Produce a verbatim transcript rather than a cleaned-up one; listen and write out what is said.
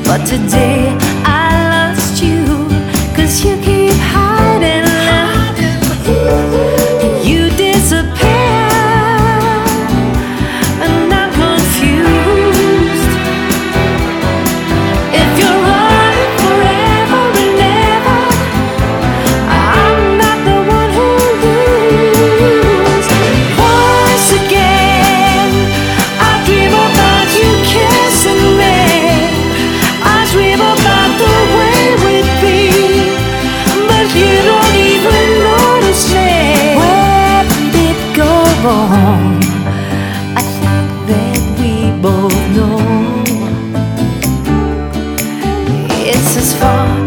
But today I lost you, 'cause you keep hiding. You disappear, and I'm confused. If you're running forever and ever, I'm not the one who loses. Once again, I dream about you kissing me. I dream about the way we'd be, but you don't even notice me. Where did it go wrong? I think that we both know it's as far